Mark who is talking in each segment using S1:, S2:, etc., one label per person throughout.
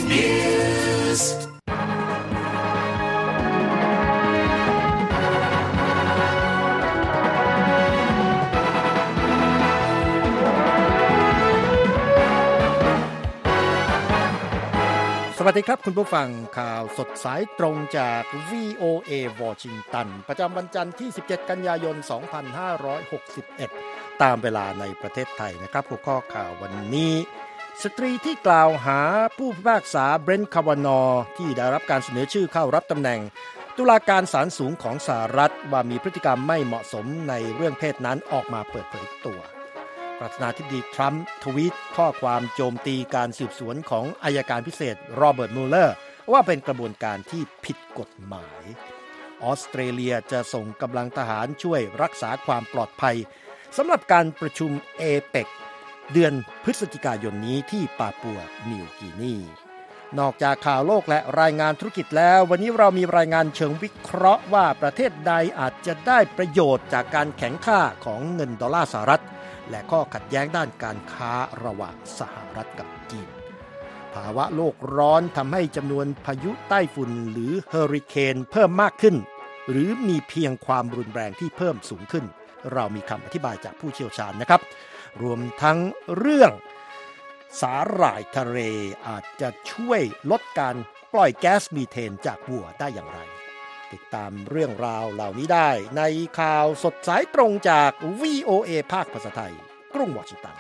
S1: News
S2: สวัสดีครับคุณผู้ฟังข่าวสดสายตรงจาก VOA วอชิงตันประจำวันจันทร์ที่17กันยายน2561ตามเวลาในประเทศไทยนะครับหัวข้อข่าววันนี้สตรีที่กล่าวหาผู้พิพากษาเบรนท์ คาวานอว์ที่ได้รับการเสนอชื่อเข้ารับตำแหน่งตุลาการศาลสูงของสหรัฐว่ามีพฤติกรรมไม่เหมาะสมในเรื่องเพศนั้นออกมาเปิดเผยตัวประธานาธิบดีทรัมป์ทวีตข้อความโจมตีการสืบสวนของอัยการพิเศษโรเบิร์ต มูลเลอร์ว่าเป็นกระบวนการที่ผิดกฎหมายออสเตรเลียจะส่งกำลังทหารช่วยรักษาความปลอดภัยสำหรับการประชุมเอเปกเดือนพฤศจิกายนนี้ที่ปาปัวนิวกินีนอกจากข่าวโลกและรายงานธุรกิจแล้ววันนี้เรามีรายงานเชิงวิเคราะห์ว่าประเทศใดอาจจะได้ประโยชน์จากการแข็งค่าของเงินดอลลาร์สหรัฐและข้อขัดแย้งด้านการค้าระหว่างสหรัฐกับจีนภาวะโลกร้อนทำให้จำนวนพายุใต้ฝุ่นหรือเฮอริเคนเพิ่มมากขึ้นหรือมีเพียงความรุนแรงที่เพิ่มสูงขึ้นเรามีคำอธิบายจากผู้เชี่ยวชาญนะครับรวมทั้งเรื่องสาหร่ายทะเลอาจจะช่วยลดการปล่อยแก๊สมีเทนจากวัวได้อย่างไรติดตามเรื่องราวเหล่านี้ได้ในข่าวสดสายตรงจาก VOA ภาคภาษาไทยกรุงวอชิงตัน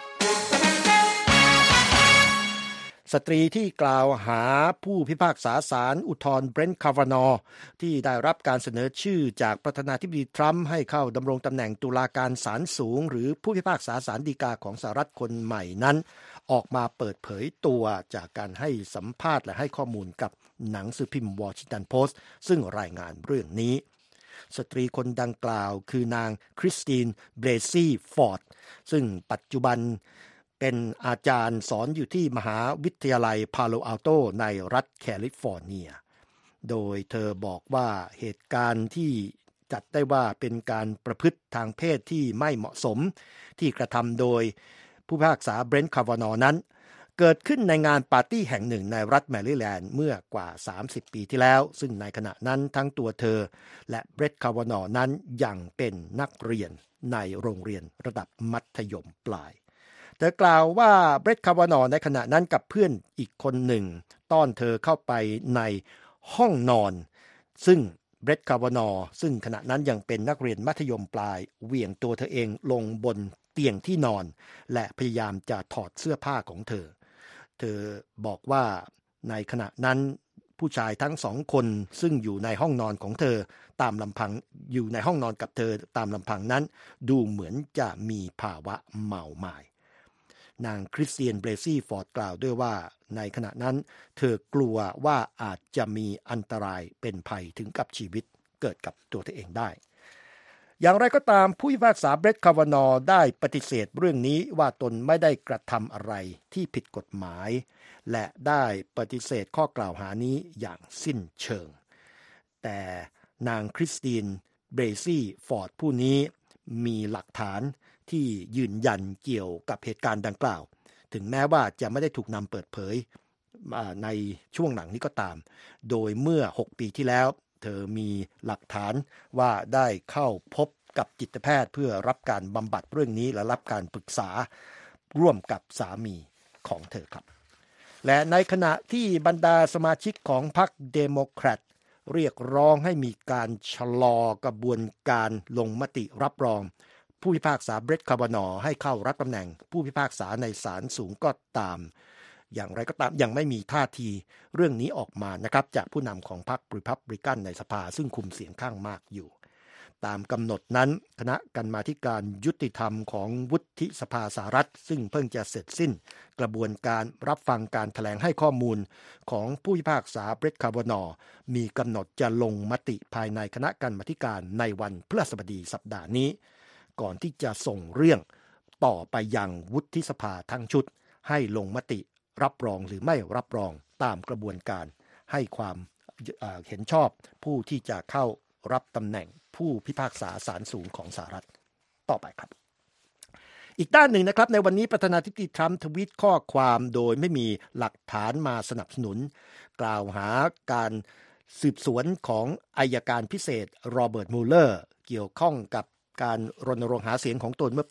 S2: สตรีที่กล่าวหาผู้พิพากษาศาลอุทธรณ์เบรนท์ คาวานอว์ที่ได้รับการเสนอชื่อจากประธานาธิบดีทรัมป์ให้เข้าดำรงตำแหน่งตุลาการศาลสูงหรือผู้พิพากษาศาลฎีกาของสหรัฐคนใหม่นั้นออกมาเปิดเผยตัวจากการให้สัมภาษณ์และให้ข้อมูลกับหนังสือพิมพ์วอชิงตันโพสต์ซึ่งรายงานเรื่องนี้สตรีคนดังกล่าวคือนางคริสติน เบรซี่ ฟอร์ดซึ่งปัจจุบันเป็นอาจารย์สอนอยู่ที่มหาวิทยาลัยพาโลอัลโตในรัฐแคลิฟอร์เนียโดยเธอบอกว่าเหตุการณ์ที่จัดได้ว่าเป็นการประพฤติทางเพศที่ไม่เหมาะสมที่กระทำโดยผู้พิพากษาเบรนท์ คาวานอว์นั้นเกิดขึ้นในงานปาร์ตี้แห่งหนึ่งในรัฐแมริแลนด์เมื่อกว่า30ปีที่แล้วซึ่งในขณะนั้นทั้งตัวเธอและเบรนท์ คาวานอว์นั้นยังเป็นนักเรียนในโรงเรียนระดับมัธยมปลายเธอกล่าวว่าเบรนท์ คาวานอว์ในขณะนั้นกับเพื่อนอีกคนหนึ่งต้อนเธอเข้าไปในห้องนอนซึ่งเบรนท์ คาวานอว์ซึ่งขณะนั้นยังเป็นนักเรียนมัธยมปลายเหวี่ยงตัวเธอเองลงบนเตียงที่นอนและพยายามจะถอดเสื้อผ้าของเธอบอกว่าในขณะนั้นผู้ชายทั้งสองคนซึ่งอยู่ในห้องนอนของเธอตามลำพังอยู่ในห้องนอนกับเธอตามลำพังนั้นดูเหมือนจะมีภาวะเมาหมายนางคริสเตียน เบรซี่ ฟอร์ดกล่าวด้วยว่าในขณะนั้นเธอกลัวว่าอาจจะมีอันตรายเป็นภัยถึงกับชีวิตเกิดกับตัวเธอเองได้อย่างไรก็ตามผู้พิพากษาเบรนท์ คาวานอว์ได้ปฏิเสธเรื่องนี้ว่าตนไม่ได้กระทำอะไรที่ผิดกฎหมายและได้ปฏิเสธข้อกล่าวหานี้อย่างสิ้นเชิงแต่นางคริสติน เบรซี่ ฟอร์ดผู้นี้มีหลักฐานที่ยืนยันเกี่ยวกับเหตุการณ์ดังกล่าวถึงแม้ว่าจะไม่ได้ถูกนำเปิดเผยในช่วงหลังนี้ก็ตามโดยเมื่อ6ปีที่แล้วเธอมีหลักฐานว่าได้เข้าพบกับจิตแพทย์เพื่อรับการบำบัดเรื่องนี้และรับการปรึกษาร่วมกับสามีของเธอครับและในขณะที่บรรดาสมาชิกของพรรคเดโมแครตเรียกร้องให้มีการชะลอกระบวนการลงมติรับรองผู้พิพากษาเบรนท์ คาวานอว์ให้เข้ารับตำแหน่งผู้พิพากษาในศาลสูงก็ตามอย่างไรก็ตามยังไม่มีท่าทีเรื่องนี้ออกมานะครับจากผู้นำของพรรครีพับลิกันในสภาซึ่งคุมเสียงข้างมากอยู่ตามกำหนดนั้นคณะกรรมาธิการยุติธรรมของวุฒิสภาสหรัฐซึ่งเพิ่งจะเสร็จสิ้นกระบวนการรับฟังการแถลงให้ข้อมูลของผู้พิพากษาเบรนท์ คาวานอว์มีกำหนดจะลงมติภายในคณะกรรมาธิการในวันพฤหัสบดีสัปดาห์นี้ก่อนที่จะส่งเรื่องต่อไปยังวุฒิสภาทั้งชุดให้ลงมติรับรองหรือไม่รับรองตามกระบวนการให้ความเห็นชอบผู้ที่จะเข้ารับตำแหน่งผู้พิพากษาศาลสูงของสหรัฐต่อไปครับอีกด้านหนึ่งนะครับในวันนี้ประธานาธิบดีทรัมป์ทวีตข้อความโดยไม่มีหลักฐานมาสนับสนุนกล่าวหาการสืบสวนของอัยการพิเศษโรเบิร์ตมูเลอร์เกี่ยวข้องกับการรณรงค์หาเสียงของตนเมื่อปี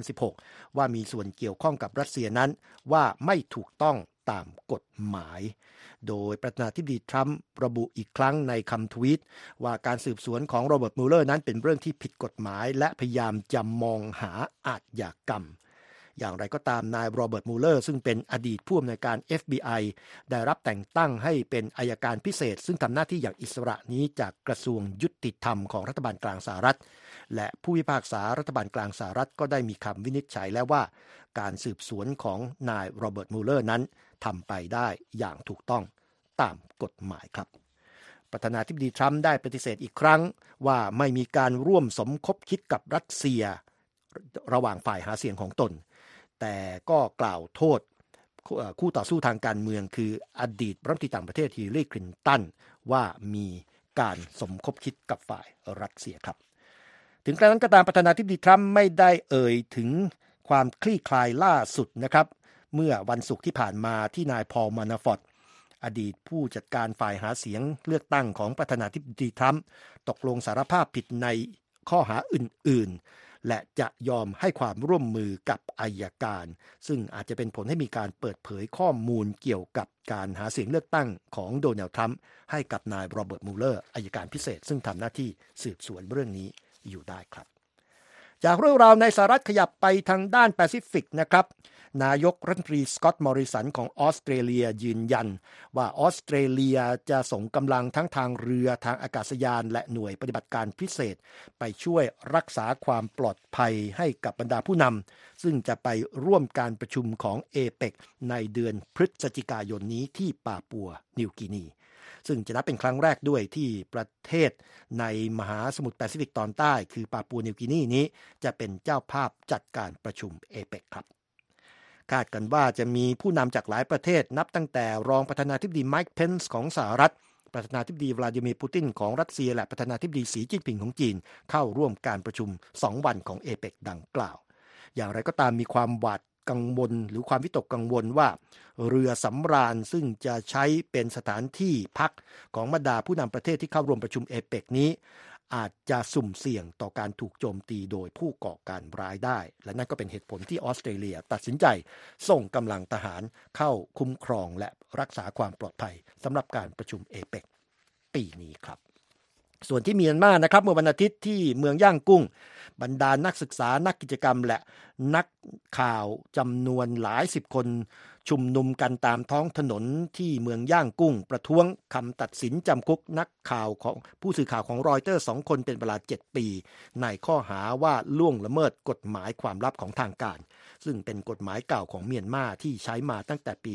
S2: 2016 ว่ามีส่วนเกี่ยวข้องกับรัสเซียนั้นว่าไม่ถูกต้องตามกฎหมายโดยประธานาธิบดีทรัมป์ระบุอีกครั้งในคำทวีตว่าการสืบสวนของโรเบิร์ตมูเลอร์นั้นเป็นเรื่องที่ผิดกฎหมายและพยายามจะมองหาอาชญากรรมอย่างไรก็ตามนายโรเบิร์ตมูเลอร์ซึ่งเป็นอดีตผู้อำนวยการ FBI ได้รับแต่งตั้งให้เป็นอัยการพิเศษซึ่งทำหน้าที่อย่างอิสระนี้จากกระทรวงยุติธรรมของรัฐบาลกลางสหรัฐและผู้พิพากษารัฐบาลกลางสหรัฐก็ได้มีคำวินิจฉัยแล้วว่าการสืบสวนของนายโรเบิร์ตมูเลอร์นั้นทำไปได้อย่างถูกต้องตามกฎหมายครับประธานาธิบดีทรัมป์ได้ปฏิเสธอีกครั้งว่าไม่มีการร่วมสมคบคิดกับรัสเซียระหว่างฝ่ายหาเสียงของตนแต่ก็กล่าวโทษคู่ต่อสู้ทางการเมืองคืออดีตรัฐมนตรีต่างประเทศฮิลลารีคลินตันว่ามีการสมคบคิดกับฝ่ายรัสเซียครับถึงกระนั้นก็ตามประธานาธิบดีทรัมป์ไม่ได้เอ่ยถึงความคลี่คลายล่าสุดนะครับเมื่อวันศุกร์ที่ผ่านมาที่นายพอล มานาฟอร์ตอดีตผู้จัดการฝ่ายหาเสียงเลือกตั้งของประธานาธิบดีทรัมป์ตกลงสารภาพผิดในข้อหาอื่นๆและจะยอมให้ความร่วมมือกับอัยการซึ่งอาจจะเป็นผลให้มีการเปิดเผยข้อมูลเกี่ยวกับการหาเสียงเลือกตั้งของโดนัลด์ทรัมป์ให้กับนายโรเบิร์ตมูเลอร์อัยการพิเศษซึ่งทำหน้าที่สืบสวนเรื่องนี้อยู่ได้ครับจากเรื่องราวในสหรัฐขยับไปทางด้านแปซิฟิกนะครับนายกรัฐมนตรีสก็อตต์ มอริสันของออสเตรเลียยืนยันว่าออสเตรเลียจะส่งกำลังทั้งทางเรือทางอากาศยานและหน่วยปฏิบัติการพิเศษไปช่วยรักษาความปลอดภัยให้กับบรรดาผู้นำซึ่งจะไปร่วมการประชุมของเอเปกในเดือนพฤศจิกายนนี้ที่ปาปัวนิวกินีซึ่งจะนับเป็นครั้งแรกด้วยที่ประเทศในมหาสมุทรแปซิฟิกตอนใต้คือปาปัวนิวกินีนี้จะเป็นเจ้าภาพจัดการประชุมเอเปกครับคาดกันว่าจะมีผู้นำจากหลายประเทศนับตั้งแต่รองประธานาธิบดีไมค์เพนซ์ของสหรัฐประธานาธิบดีวลาดิเมียร์ปูตินของรัสเซียและประธานาธิบดีสีจิ้นผิงของจีนเข้าร่วมการประชุม2วันของเอเปกดังกล่าวอย่างไรก็ตามมีความหวาดกังวลหรือความวิตกกังวลว่าเรือสำราญซึ่งจะใช้เป็นสถานที่พักของบรรดาผู้นำประเทศที่เข้าร่วมประชุมเอเปกนี้อาจจะสุ่มเสี่ยงต่อการถูกโจมตีโดยผู้ก่อการร้ายได้และนั่นก็เป็นเหตุผลที่ออสเตรเลียตัดสินใจส่งกำลังทหารเข้าคุ้มครองและรักษาความปลอดภัยสำหรับการประชุมเอเปกปีนี้ครับส่วนที่เมียนมานะครับเมื่อวันอาทิตย์ที่เมืองย่างกุ้งบรรดานักศึกษานักกิจกรรมและนักข่าวจำนวนหลายสิบคนชุมนุมกันตามท้องถนนที่เมืองย่างกุ้งประท้วงคำตัดสินจำคุกนักข่าวของผู้สื่อข่าวของรอยเตอร์2คนเป็นเวลา7ปีในข้อหาว่าล่วงละเมิดกฎหมายความลับของทางการซึ่งเป็นกฎหมายเก่าของเมียนมาที่ใช้มาตั้งแต่ปี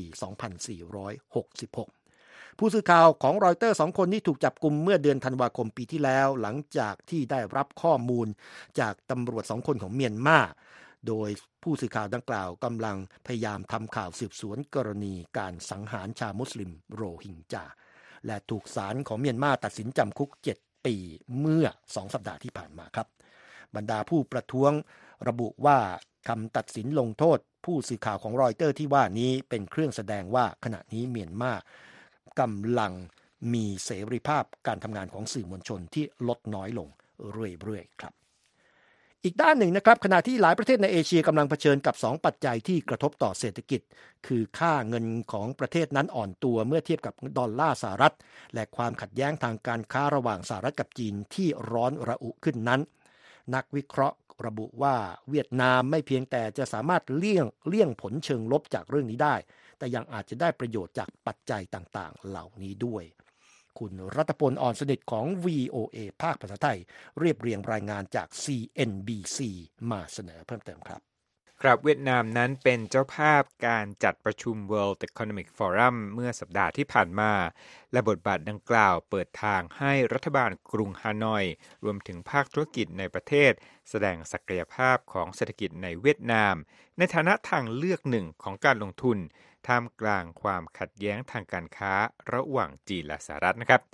S2: 2466ผู้สื่อข่าวของรอยเตอร์2คนนี้ถูกจับกุมเมื่อเดือนธันวาคมปีที่แล้วหลังจากที่ได้รับข้อมูลจากตำรวจ2คนของเมียนมาโดยผู้สื่อข่าวดังกล่าวกำลังพยายามทำข่าวสืบสวนกรณีการสังหารชาวมุสลิมโรฮิงญาและถูกศาลของเมียนมาตัดสินจำคุก7ปีเมื่อ2สัปดาห์ที่ผ่านมาครับบรรดาผู้ประท้วงระบุว่าคำตัดสินลงโทษผู้สื่อข่าวของรอยเตอร์ที่ว่านี้เป็นเครื่องแสดงว่าขณะนี้เมียนมากำลังมีเสรีภาพการทำงานของสื่อมวลชนที่ลดน้อยลงเรื่อยๆครับอีกด้านหนึ่งนะครับขณะที่หลายประเทศในเอเชียกำลังเผชิญกับ2ปัจจัยที่กระทบต่อเศรษฐกิจคือค่าเงินของประเทศนั้นอ่อนตัวเมื่อเทียบกับดอลลาร์สหรัฐและความขัดแย้งทางการค้าระหว่างสหรัฐกับจีนที่ร้อนระอุขึ้นนั้นนักวิเคราะห์ระบุว่าเวียดนามไม่เพียงแต่จะสามารถเลี่ยงผลเชิงลบจากเรื่องนี้ได้แต่ยังอาจจะได้ประโยชน์จากปัจจัยต่างๆเหล่านี้ด้วยคุณรัตพล อ่อนสนิทของ VOA ภาคภาษาไทยเรียบเรียงรายงานจาก CNBC มาเสนอเพิ่มเติมครับ
S1: ครับเวียดนามนั้นเป็นเจ้าภาพการจัดประชุม World Economic Forum เมื่อสัปดาห์ที่ผ่านมาและบทบาทดังกล่าวเปิดทางให้รัฐบาลกรุงฮานอยรวมถึงภาคธุรกิจในประเทศแสดงศักยภาพของเศรษฐกิจในเวียดนามในฐานะทางเลือกหนึ่งของการลงทุนท่ามกลางความขัดแย้งทางการค้าระหว่างจีนและสหรัฐนะครับ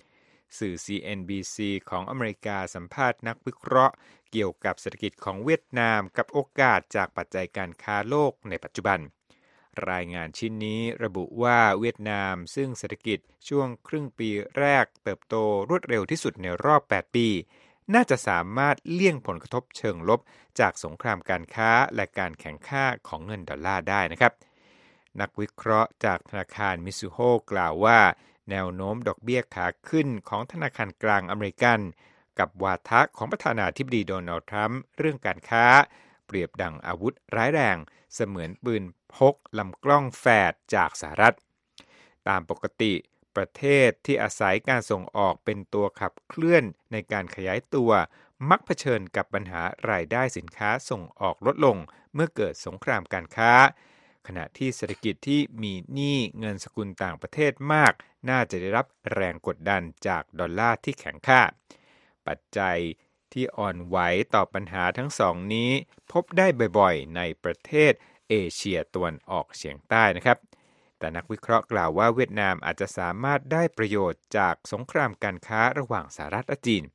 S1: สื่อ CNBC ของอเมริกาสัมภาษณ์นักวิเคราะห์เกี่ยวกับเศรษฐกิจของเวียดนามกับโอกาสจากปัจจัยการค้าโลกในปัจจุบันรายงานชิ้นนี้ระบุว่าเวียดนามซึ่งเศรษฐกิจช่วงครึ่งปีแรกเติบโตรวดเร็วที่สุดในรอบ8ปีน่าจะสามารถเลี่ยงผลกระทบเชิงลบจากสงครามการค้าและการแข่งข้าของเงินดอลลาร์ได้นะครับนักวิเคราะห์จากธนาคารมิซูโฮกล่าวว่าแนวโน้มดอกเบี้ยขาขึ้นของธนาคารกลางอเมริกันกับวาทะของประธานาธิบดีโดนัลด์ทรัมป์เรื่องการค้าเปรียบดังอาวุธร้ายแรงเสมือนปืนพกลำกล้องแฝดจากสหรัฐตามปกติประเทศที่อาศัยการส่งออกเป็นตัวขับเคลื่อนในการขยายตัวมักเผชิญกับปัญหารายได้สินค้าส่งออกลดลงเมื่อเกิดสงครามการค้าขณะที่เศรษฐกิจที่มีหนี้เงินสกุลต่างประเทศมากน่าจะได้รับแรงกดดันจากดอลลาร์ที่แข็งค่าปัจจัยที่อ่อนไหวต่อปัญหาทั้งสองนี้พบได้บ่อยๆในประเทศเอเชียตะวันออกเฉียงใต้นะครับแต่นักวิเคราะห์กล่าวว่าเวียดนามอาจจะสามารถได้ประโยชน์จากสงครามการค้าระหว่างสหรัฐและจีน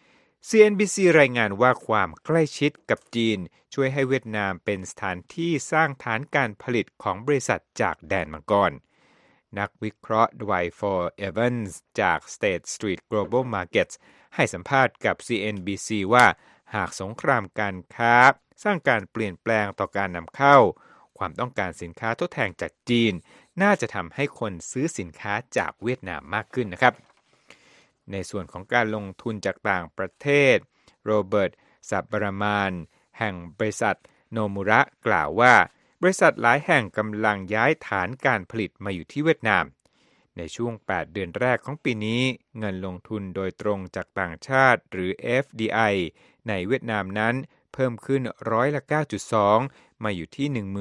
S1: CNBC รายงานว่าความใกล้ชิดกับจีนช่วยให้เวียดนามเป็นสถานที่สร้างฐานการผลิตของบริษัทจากแดนมังกรนักวิเคราะห์ไดวายฟอร์เอเวนส์จาก State Street Global Markets ให้สัมภาษณ์กับ CNBC ว่าหากสงครามการค้าสร้างการเปลี่ยนแปลงต่อการนำเข้าความต้องการสินค้าทดแทนจากจีนน่าจะทำให้คนซื้อสินค้าจากเวียดนามมากขึ้นนะครับในส่วนของการลงทุนจากต่างประเทศโรเบิร์ตซับบารามานแห่งบริษัทโนมุระกล่าวว่าบริษัทหลายแห่งกำลังย้ายฐานการผลิตมาอยู่ที่เวียดนามในช่วง8เดือนแรกของปีนี้เงินลงทุนโดยตรงจากต่างชาติหรือ FDI ในเวียดนามนั้นเพิ่มขึ้นร้อยละ 9.2 มาอยู่ที่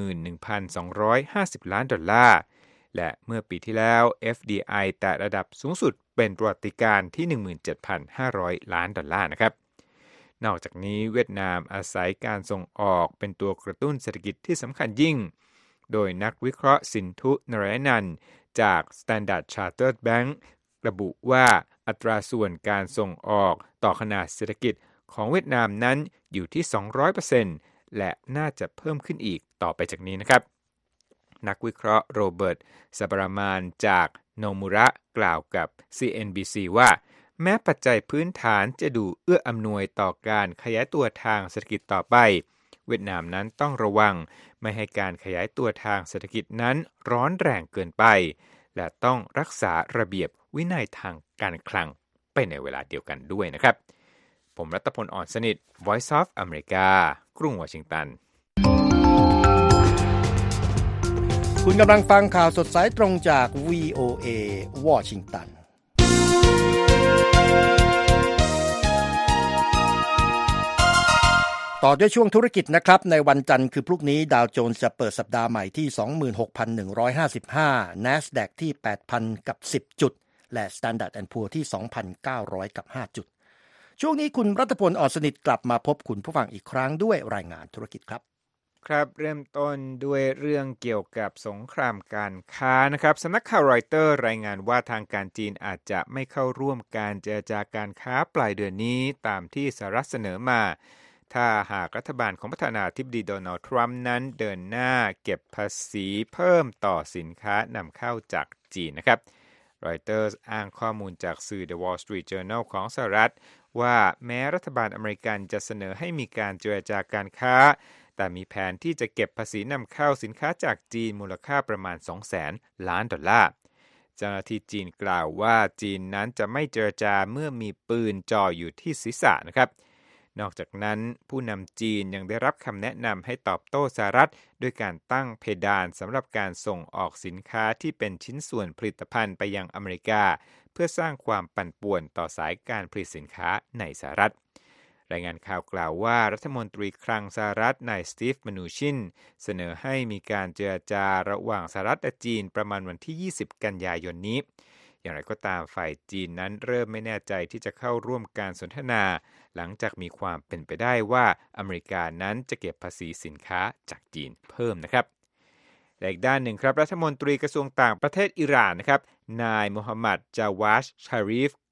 S1: 11,250 ล้านดอลลาร์และเมื่อปีที่แล้ว FDI แตะระดับสูงสุดเป็นประวัติการณ์ที่ 17,500 ล้านดอลลาร์นะครับนอกจากนี้เวียดนามอาศัยการส่งออกเป็นตัวกระตุ้นเศรษฐกิจที่สำคัญยิ่งโดยนักวิเคราะห์สินธุนรายนันท์จาก Standard Chartered Bank ระบุว่าอัตราส่วนการส่งออกต่อขนาดเศรษฐกิจของเวียดนามนั้นอยู่ที่ 200% และน่าจะเพิ่มขึ้นอีกต่อไปจากนี้นะครับนักวิเคราะห์โรเบิร์ตซับบารามานจากโนมุระกล่าวกับ CNBC ว่าแม้ปัจจัยพื้นฐานจะดูเอื้ออำนวยต่อการขยายตัวทางเศรษฐกิจต่อไปเวียดนามนั้นต้องระวังไม่ให้การขยายตัวทางเศรษฐกิจนั้นร้อนแรงเกินไปและต้องรักษาระเบียบวินัยทางการคลังไปในเวลาเดียวกันด้วยนะครับผมรัตพล อ่อนสนิท Voice of America กรุงวอชิงตัน
S2: คุณกำลังฟังข่าวสดสายตรงจาก VOA วอชิงตันต่อด้วยช่วงธุรกิจนะครับในวันจันทร์คือพรุ่งนี้ดาวโจนส์จะเปิดสัปดาห์ใหม่ที่ 26,155 NASDAQ ที่ 8,000 กับ 10 จุดและ Standard & Poor's ที่ 2,900 กับ 5 จุดช่วงนี้คุณรัตพล อ่อนสนิทกลับมาพบคุณผู้ฟังอีกครั้งด้วยรายงานธุรกิจครับ
S1: ครับเริ่มต้นด้วยเรื่องเกี่ยวกับสงครามการค้านะครับสำนักข่าวรอยเตอร์รายงานว่าทางการจีนอาจจะไม่เข้าร่วมการเจรจาการค้าปลายเดือนนี้ตามที่สหรัฐเสนอมาถ้าหากรัฐบาลของประธานาธิบดีโดนัลด์ทรัมป์นั้นเดินหน้าเก็บภาษีเพิ่มต่อสินค้านำเข้าจากจีนนะครับรอยเตอร์อ้างข้อมูลจากสื่อ The Wall Street Journal ของสหรัฐว่าแม้รัฐบาลอเมริกันจะเสนอให้มีการเจรจาการค้าแต่มีแผนที่จะเก็บภาษีนำเข้าสินค้าจากจีนมูลค่าประมาณ 200,000 ล้านดอลลาร์เจ้าหน้าที่จีนกล่าวว่าจีนนั้นจะไม่เจรจาเมื่อมีปืนจ่ออยู่ที่ศีรษะนะครับนอกจากนั้นผู้นำจีนยังได้รับคำแนะนำให้ตอบโต้สหรัฐด้วยการตั้งเพดานสำหรับการส่งออกสินค้าที่เป็นชิ้นส่วนผลิตภัณฑ์ไปยังอเมริกาเพื่อสร้างความปั่นป่วนต่อสายการผลิตสินค้าในสหรัฐรายงานข่าวกล่าวว่ารัฐมนตรีคลังสหรัฐนายสตีฟ มนูชินเสนอให้มีการเจรจาระหว่างสหรัฐและจีนประมาณวันที่ 20 กันยายนนี้อย่างไรก็ตามฝ่ายจีนนั้นเริ่มไม่แน่ใจที่จะเข้าร่วมการสนทนาหลังจากมีความเป็นไปได้ว่าอเมริกานั้นจะเก็บภาษีสินค้าจากจีนเพิ่มนะครับและอีกด้านหนึ่งครับรัฐมนตรีกระทรวงต่างประเทศอิหร่านนะครับนายโมฮัมหมัด จาวาช ชารีฟ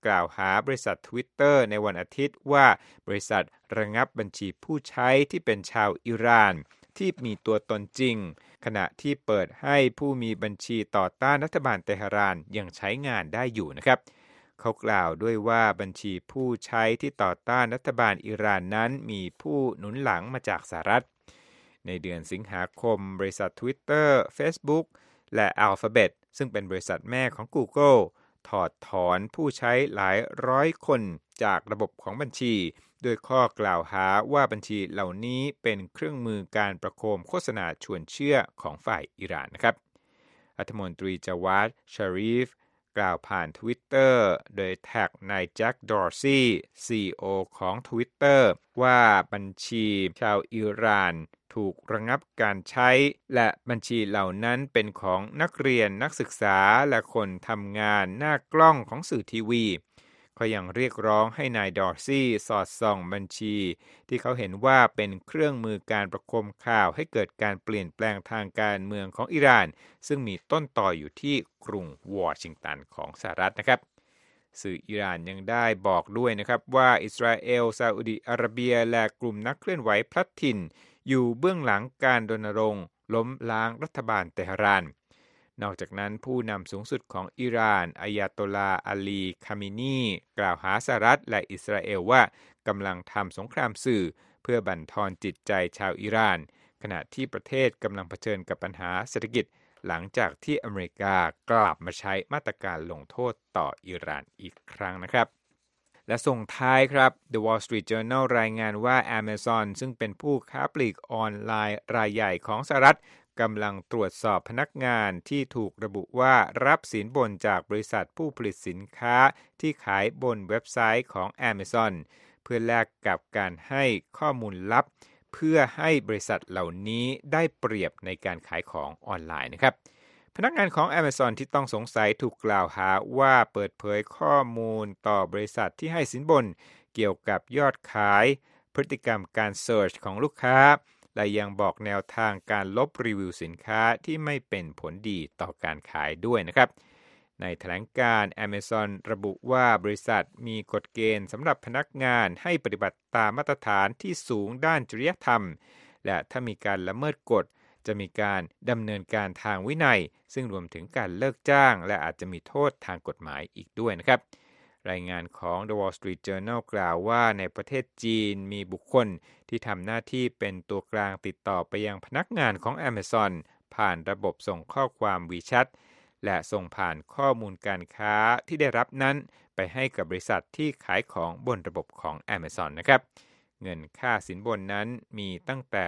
S1: กล่าวหาบริษัท Twitter ในวันอาทิตย์ว่าบริษัทระงับบัญชีผู้ใช้ที่เป็นชาวอิหร่านที่มีตัวตนจริงขณะที่เปิดให้ผู้มีบัญชีต่อต้านรัฐบาลเตหะรานยังใช้งานได้อยู่นะครับเขากล่าวด้วยว่าบัญชีผู้ใช้ที่ต่อต้านรัฐบาลอิหร่านนั้นมีผู้หนุนหลังมาจากสหรัฐในเดือนสิงหาคมบริษัท Twitter Facebook และ Alphabet ซึ่งเป็นบริษัทแม่ของ Google ถอดถอนผู้ใช้หลายร้อยคนจากระบบของบัญชีโดยข้อกล่าวหาว่าบัญชีเหล่านี้เป็นเครื่องมือการประโคมโฆษณาชวนเชื่อของฝ่ายอิหร่านนะครับรัฐมนตรีจาวาด ชารีฟกล่าวผ่าน Twitter โดยแท็กนายแจ็ค ดอร์ซี่ CEO ของ Twitter ว่าบัญชีชาวอิหร่านถูกระงับการใช้และบัญชีเหล่านั้นเป็นของนักเรียนนักศึกษาและคนทำงานหน้ากล้องของสื่อทีวีเขายังเรียกร้องให้นายดอร์ซี่สอดส่องบัญชีที่เขาเห็นว่าเป็นเครื่องมือการประโคมข่าวให้เกิดการเปลี่ยนแปลงทางการเมืองของอิหร่านซึ่งมีต้นต่ออยู่ที่กรุงวอชิงตันของสหรัฐนะครับสื่ออิหร่านยังได้บอกด้วยนะครับว่าอิสราเอลซาอุดิอาระเบียและกลุ่มนักเคลื่อนไหวพลัดถิ่นอยู่เบื้องหลังการรณรงค์ล้มล้างรัฐบาลเตหะรานนอกจากนั้นผู้นำสูงสุดของอิหร่านอายาโตลาอาลี คามินีกล่าวหาสหรัฐและอิสราเอลว่ากำลังทำสงครามสื่อเพื่อบั่นทอนจิตใจชาวอิหร่านขณะที่ประเทศกำลังเผชิญกับปัญหาเศรษฐกิจหลังจากที่อเมริกากลับมาใช้มาตรการลงโทษต่ออิหร่านอีกครั้งนะครับและส่งท้ายครับ The Wall Street Journal รายงานว่า Amazon ซึ่งเป็นผู้ค้าปลีกออนไลน์รายใหญ่ของสหรัฐกำลังตรวจสอบพนักงานที่ถูกระบุว่ารับสินบนจากบริษัทผู้ผลิตสินค้าที่ขายบนเว็บไซต์ของ Amazon เพื่อแลกกับการให้ข้อมูลลับเพื่อให้บริษัทเหล่านี้ได้เปรียบในการขายของออนไลน์นะครับพนักงานของ Amazon ที่ต้องสงสัยถูกกล่าวหาว่าเปิดเผยข้อมูลต่อบริษัทที่ให้สินบนเกี่ยวกับยอดขายพฤติกรรมการเสิร์ชของลูกค้าและยังบอกแนวทางการลบรีวิวสินค้าที่ไม่เป็นผลดีต่อการขายด้วยนะครับในแถลงการณ์ Amazon ระบุว่าบริษัทมีกฎเกณฑ์สำหรับพนักงานให้ปฏิบัติตามมาตรฐานที่สูงด้านจริยธรรมและถ้ามีการละเมิดกฎจะมีการดำเนินการทางวินัยซึ่งรวมถึงการเลิกจ้างและอาจจะมีโทษทางกฎหมายอีกด้วยนะครับรายงานของ The Wall Street Journal กล่าวว่าในประเทศจีนมีบุคคลที่ทำหน้าที่เป็นตัวกลางติดต่อไปยังพนักงานของ Amazon ผ่านระบบส่งข้อความ WeChat และส่งผ่านข้อมูลการค้าที่ได้รับนั้นไปให้กับบริษัทที่ขายของบนระบบของ Amazon นะครับเงินค่าสินบนนั้นมีตั้งแต่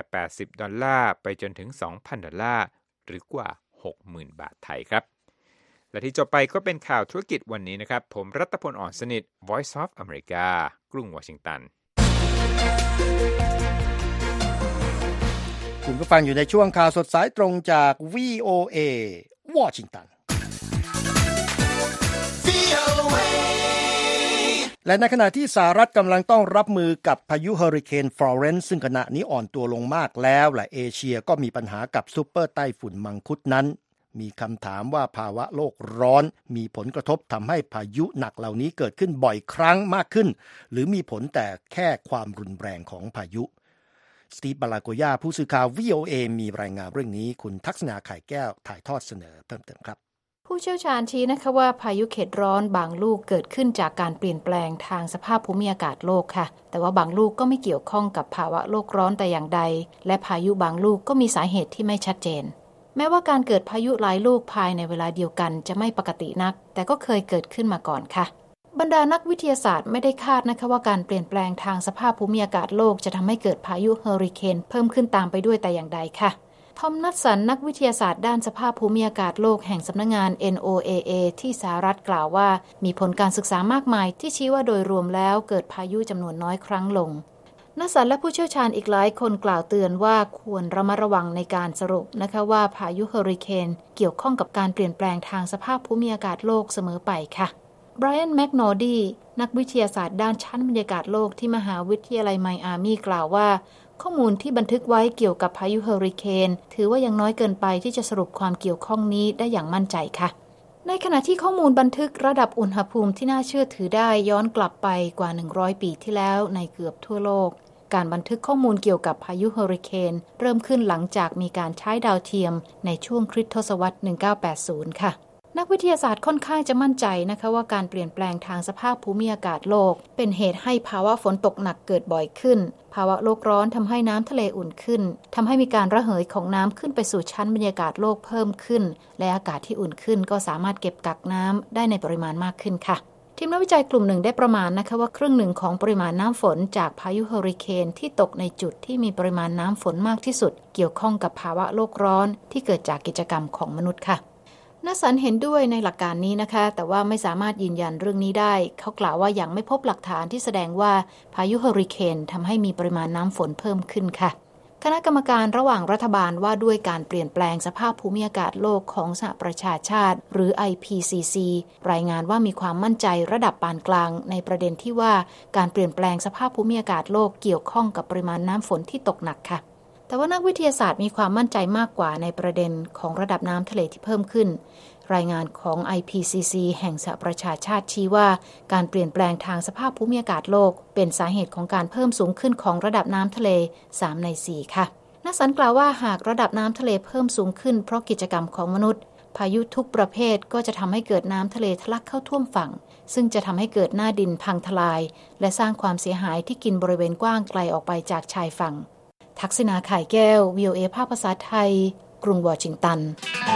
S1: $80ไปจนถึง$2,000หรือกว่า 60,000 บาทไทยครับและที่จบไปก็เป็นข่าวธุรกิจวันนี้นะครับผมรัตพล อ่อนสนิท Voice of America กรุงวอชิงตัน
S2: คุณผู้ฟังอยู่ในช่วงข่าวสดสายตรงจาก VOA วอชิงตันและในขณะที่สหรัฐกำลังต้องรับมือกับพายุเฮอริเคนฟลอเรนซ์ซึ่งขณะนี้อ่อนตัวลงมากแล้วและเอเชียก็มีปัญหากับซุปเปอร์ไต้ฝุ่นมังคุดนั้นมีคำถามว่าภาวะโลกร้อนมีผลกระทบทำให้พายุหนักเหล่านี้เกิดขึ้นบ่อยครั้งมากขึ้นหรือมีผลแต่แค่ความรุนแรงของพายุสตีฟ บาลาโกยาผู้สื่อข่าว VOA มีรายงานเรื่องนี้คุณทักษณา ไข่แก้วถ่ายทอดเสนอเพิ่มเติมครับ
S3: ผู้เชี่ยวชาญชี้นะคะว่าพายุเขตร้อนบางลูกเกิดขึ้นจากการเปลี่ยนแปลงทางสภาพภูมิอากาศโลกค่ะแต่ว่าบางลูกก็ไม่เกี่ยวข้องกับภาวะโลกร้อนแต่อย่างใดและพายุบางลูกก็มีสาเหตุที่ไม่ชัดเจนแม้ว่าการเกิดพายุหลายลูกภายในเวลาเดียวกันจะไม่ปกตินักแต่ก็เคยเกิดขึ้นมาก่อนค่ะบรรดานักวิทยาศาสตร์ไม่ได้คาดนะคะว่าการเปลี่ยนแปลงทางสภาพภูมิอากาศโลกจะทำให้เกิดพายุเฮอริเคนเพิ่มขึ้นตามไปด้วยแต่อย่างใดค่ะทอม นัทสันนักวิทยาศาสตร์ด้านสภาพภูมิอากาศโลกแห่งสำนักงาน NOAA ที่สหรัฐกล่าวว่ามีผลการศึกษามากมายที่ชี้ว่าโดยรวมแล้วเกิดพายุจำนวนน้อยครั้งลงนักสันและผู้เชี่ยวชาญอีกหลายคนกล่าวเตือนว่าควรระมัดระวังในการสรุปนะคะว่าพายุเฮอริเคนเกี่ยวข้องกับการเปลี่ยนแปลงทางสภาพภูมิอากาศโลกเสมอไปค่ะไบรอัน แมคนอร์ดีนักวิทยาศาสตร์ด้านชั้นบรรยากาศโลกที่มหาวิทยาลัยไมอามี่กล่าวว่าข้อมูลที่บันทึกไว้เกี่ยวกับพายุเฮอริเคนถือว่ายังน้อยเกินไปที่จะสรุปความเกี่ยวข้องนี้ได้อย่างมั่นใจค่ะในขณะที่ข้อมูลบันทึกระดับอุณหภูมิที่น่าเชื่อถือได้ย้อนกลับไปกว่า100ปีที่แล้วในเกือบทั่วโลกการบันทึกข้อมูลเกี่ยวกับพายุเฮอริเคนเริ่มขึ้นหลังจากมีการใช้ดาวเทียมในช่วงคริสตศตวรรษ 1980 ค่ะนักวิทยาศาสตร์ค่อนข้างจะมั่นใจนะคะว่าการเปลี่ยนแปลงทางสภาพภูมิอากาศโลกเป็นเหตุให้ภาวะฝนตกหนักเกิดบ่อยขึ้นภาวะโลกร้อนทำให้น้ำทะเลอุ่นขึ้นทำให้มีการระเหยของน้ำขึ้นไปสู่ชั้นบรรยากาศโลกเพิ่มขึ้นและอากาศที่อุ่นขึ้นก็สามารถเก็บกักน้ำได้ในปริมาณมากขึ้นค่ะทีมนักวิจัยกลุ่มหนึ่งได้ประมาณนะคะว่าครึ่งหนึ่งของปริมาณน้ำฝนจากพายุเฮอริเคนที่ตกในจุดที่มีปริมาณน้ำฝนมากที่สุดเกี่ยวข้องกับภาวะโลกร้อนที่เกิดจากกิจกรรมของมนุษย์ค่ะนัสสันเห็นด้วยในหลักการนี้นะคะแต่ว่าไม่สามารถยืนยันเรื่องนี้ได้เขากล่าวว่ายังไม่พบหลักฐานที่แสดงว่าพายุเฮอริเคนทำให้มีปริมาณน้ำฝนเพิ่มขึ้นค่ะคณะกรรมการระหว่างรัฐบาลว่าด้วยการเปลี่ยนแปลงสภาพภูมิอากาศโลกของสหประชาชาติหรือ IPCC รายงานว่ามีความมั่นใจระดับปานกลางในประเด็นที่ว่าการเปลี่ยนแปลงสภาพภูมิอากาศโลกเกี่ยวข้องกับปริมาณน้ำฝนที่ตกหนักค่ะแต่ว่านักวิทยาศาสตร์มีความมั่นใจมากกว่าในประเด็นของระดับน้ำทะเลที่เพิ่มขึ้นรายงานของ IPCC แห่งสหประชาชาติชี้ว่าการเปลี่ยนแปลงทางสภาพภูมิอากาศโลกเป็นสาเหตุของการเพิ่มสูงขึ้นของระดับน้ำทะเล3ใน4ค่ะนักสันกล่าวว่าหากระดับน้ำทะเลเพิ่มสูงขึ้นเพราะกิจกรรมของมนุษย์พายุทุกประเภทก็จะทำให้เกิดน้ำทะเลทะลักเข้าท่วมฝั่งซึ่งจะทำให้เกิดหน้าดินพังทลายและสร้างความเสียหายที่กินบริเวณกว้างไกลออกไปจากชายฝั่งทักษิณา ข่ายแก้ว VOA ภาคภาษาไทยกรุงวอชิงตัน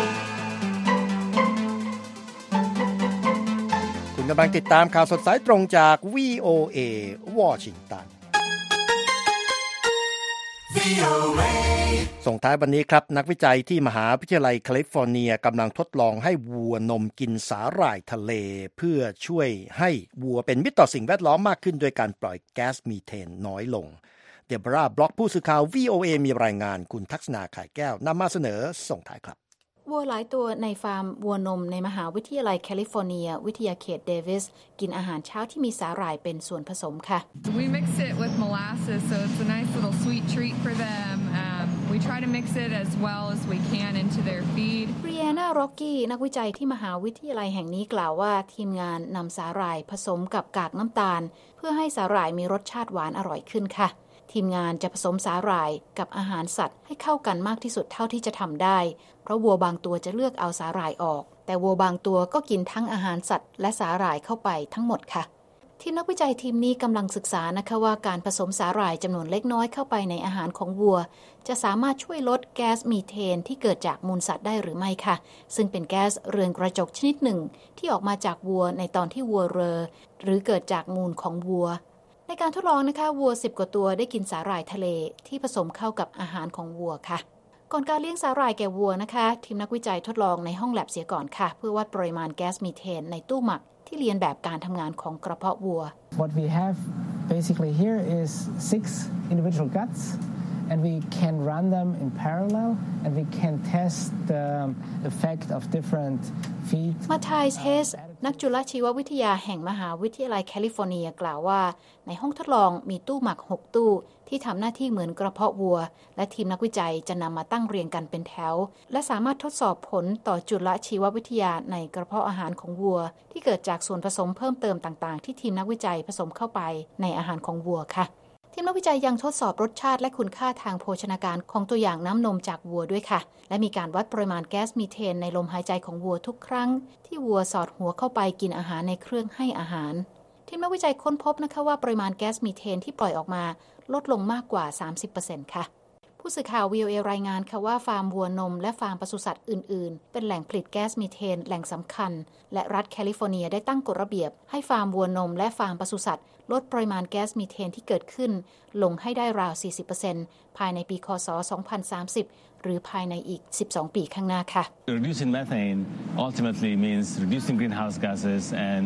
S2: คุณกำลังติดตามข่าวสดสายตรงจาก VOA วอชิงตันส่งท้ายวันนี้ครับนักวิจัยที่มหาวิทยาลัยแคลิฟอร์เนียกำลังทดลองให้วัวนมกินสาหร่ายทะเลเพื่อช่วยให้วัวเป็นมิตรต่อสิ่งแวดล้อมมากขึ้นโดยการปล่อยแก๊สมีเทนน้อยลงเดบราบล็อกผู้สื่อข่าว VOA มีรายงานคุณทักษณา ข่ายแก้วนำมาเสนอส่งท้ายครับ
S3: วัวหลายตัวในฟาร์มวัวนมในมหาวิทยาลัยแคลิฟอร์เนียวิทยาเขตเดวิสกินอาหารเช้าที่มีสาหร่ายเป็นส่วนผสมค่ะ
S4: We mix it with molasses so it's a nice little sweet treat for them. We try to mix it as well as we can into their feed.
S3: Brianna Rocky นักวิจัยที่มหาวิทยาลัยแห่งนี้กล่าวว่าทีมงานนำสาหร่ายผสมกับกากน้ำตาลเพื่อให้สาหร่ายมีรสชาติหวานอร่อยขึ้นค่ะทีมงานจะผสมสาหร่ายกับอาหารสัตว์ให้เข้ากันมากที่สุดเท่าที่จะทำได้เพราะวัวบางตัวจะเลือกเอาสาหร่ายออกแต่วัวบางตัวก็กินทั้งอาหารสัตว์และสาหร่ายเข้าไปทั้งหมดค่ะทีมนักวิจัยทีมนี้กำลังศึกษานะคะว่าการผสมสาหร่ายจำนวนเล็กน้อยเข้าไปในอาหารของวัวจะสามารถช่วยลดแก๊สมีเทนที่เกิดจากมูลสัตว์ได้หรือไม่ค่ะซึ่งเป็นแก๊สเรือนกระจกชนิดหนึ่งที่ออกมาจากวัวในตอนที่วัวเรอหรือเกิดจากมูลของวัวในการทดลองนะคะวัว10 กว่าตัวได้กินสาหร่ายทะเลที่ผสมเข้ากับอาหารของวัวค่ะก่อนการเลี้ยงสาหร่ายแก่วัวนะคะทีมนักวิจัยทดลองในห้องแลบเสียก่อนค่ะเพื่อวัดปริมาณแก๊สมีเทนในตู้หมักที่เรียนแบบการทำงานของกระเพาะวัว
S5: What we have basically here is 6 individual guts and we can run them in parallel and we can test the effect of different feed
S3: มาไทส์เฮสนักจุลชีววิทยาแห่งมหาวิทยาลัยแคลิฟอร์เนียกล่าวว่าในห้องทดลองมีตู้หมัก6ตู้ที่ทำหน้าที่เหมือนกระเพาะวัวและทีมนักวิจัยจะนำมาตั้งเรียงกันเป็นแถวและสามารถทดสอบผลต่อจุลชีววิทยาในกระเพาะอาหารของวัวที่เกิดจากส่วนผสมเพิ่มเติมต่างๆที่ทีมนักวิจัยผสมเข้าไปในอาหารของวัวค่ะทีมนักวิจัยยังทดสอบรสชาติและคุณค่าทางโภชนาการของตัวอย่างน้ำนมจากวัวด้วยค่ะและมีการวัดปริมาณแก๊สมีเทนในลมหายใจของวัวทุกครั้งที่วัวสอดหัวเข้าไปกินอาหารในเครื่องให้อาหารทีมนักวิจัยค้นพบนะคะว่าปริมาณแก๊สมีเทนที่ปล่อยออกมาลดลงมากกว่า 30% ค่ะผู้สื่อข่าว VOA รายงานค่ะว่าฟาร์มวัวนมและฟาร์มปศุสัตว์อื่นๆเป็นแหล่งผลิตแก๊สมีเทนแหล่งสำคัญและรัฐแคลิฟอร์เนียได้ตั้งกฎระเบียบให้ฟาร์มวัวนมและฟาร์มปศุสัตว์ลดปริมาณแก๊สมีเทนที่เกิดขึ้นลงให้ได้ราว 40% ภายในปีคศ 2030 หรือภายในอีก 12 ปีข้างหน้าค่ะ
S6: Reducing methane ultimately means reducing greenhouse gases and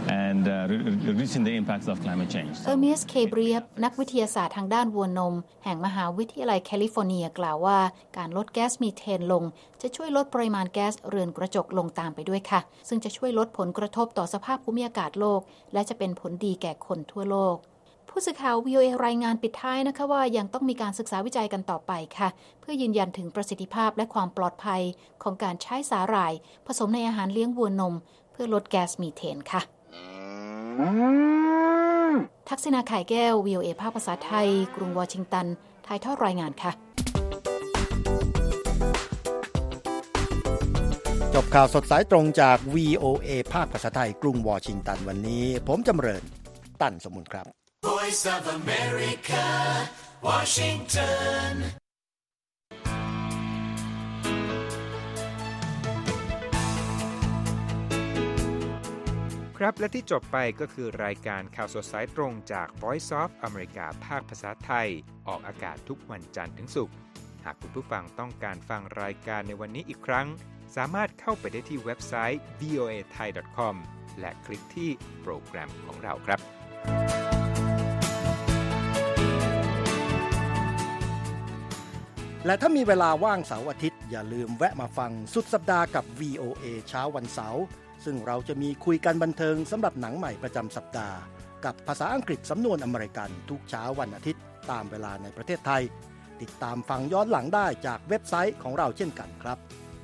S6: reducing the impacts of climate change.
S3: Ermias Kebriep นักวิทยาศาสตร์ทางด้านวัวนมแห่งมหาวิทยาลัยแคลิฟอร์เนียกล่าวว่าการลดแก๊สมีเทนลงจะช่วยลดปริมาณแก๊สเรือนกระจกลงตามไปด้วยค่ะซึ่งจะช่วยลดผลกระทบต่อสภาพภูมิอากาศโลกและจะเป็นผลดีแก่คนทั่วโลกผผู้สื่อข่าว VOA รายงานปิดท้ายนะคะว่ายังต้องมีการศึกษาวิจัยกันต่อไปค่ะเพื่อยืนยันถึงประสิทธิภาพและความปลอดภัยของการใช้สาหร่ายผสมในอาหารเลี้ยงวัวนมเพื่อลดแก๊สมีเทนค่ะทักษิณาไข่แก้ว VOA ภาคภาษาไทยกรุงวอชิงตันถ่ายทอดรายงานค่ะ
S2: จบข่าวสดสายตรงจาก VOA ภาคภาษาไทยกรุงวอชิงตันวันนี้ผมจำเริญตั้นสมุนครับ
S7: Voice of America Washington
S1: ครับและที่จบไปก็คือรายการข่าวสดสายตรงจาก Voice of America ภาคภาษาไทยออกอากาศทุกวันจันทร์ถึงศุกร์หากคุณผู้ฟังต้องการฟังรายการในวันนี้อีกครั้งสามารถเข้าไปได้ที่เว็บไซต์ voathai.com และคลิกที่โปรแกรมของเราครับ
S2: และถ้ามีเวลาว่างเสาร์อาทิตย์อย่าลืมแวะมาฟังสุดสัปดาห์กับ VOA เช้าวันเสาร์ซึ่งเราจะมีคุยกันบันเทิงสำหรับหนังใหม่ประจำสัปดาห์กับภาษาอังกฤษสำนวนอเมริกันทุกเช้าวันอาทิตย์ตามเวลาในประเทศไทยติดตามฟังย้อนหลังได้จากเว็บไซต์ของเราเช่นกันครับ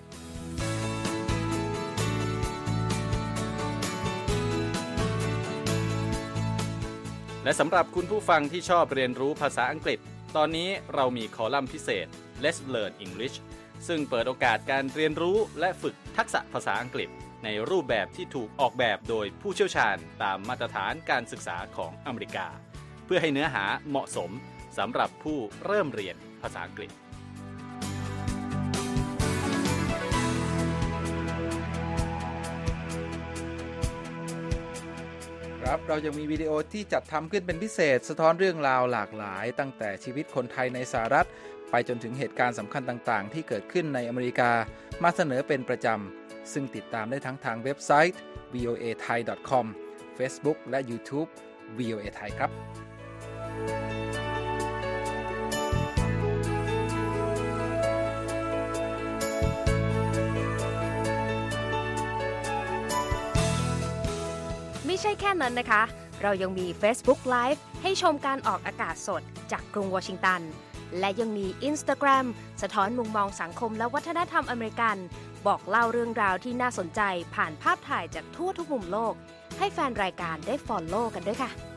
S8: และสำหรับคุณผู้ฟังที่ชอบเรียนรู้ภาษาอังกฤษตอนนี้เรามีคอลัมน์พิเศษ Let's Learn English ซึ่งเปิดโอกาสการเรียนรู้และฝึกทักษะภาษาอังกฤษในรูปแบบที่ถูกออกแบบโดยผู้เชี่ยวชาญตามมาตรฐานการศึกษาของอเมริกาเพื่อให้เนื้อหาเหมาะสมสำหรับผู้เริ่มเรียนภาษาอังกฤษ
S9: ครับเรายังมีวิดีโอที่จัดทำขึ้นเป็นพิเศษสะท้อนเรื่องราวหลากหลายตั้งแต่ชีวิตคนไทยในสหรัฐไปจนถึงเหตุการณ์สำคัญต่างๆที่เกิดขึ้นในอเมริกามาเสนอเป็นประจำซึ่งติดตามได้ทั้งทางเว็บไซต์ voathai.com Facebook และ YouTube VOA Thai ครับ
S10: ไม่ใช่แค่นั้นนะคะเรายังมี Facebook Live ให้ชมการออกอากาศสดจากกรุงวอชิงตันและยังมี Instagram สะท้อนมุมมองสังคมและวัฒนธรรมอเมริกันบอกเล่าเรื่องราวที่น่าสนใจผ่านภาพถ่ายจากทั่วทุกมุมโลกให้แฟนรายการได้ follow กันด้วยค่ะ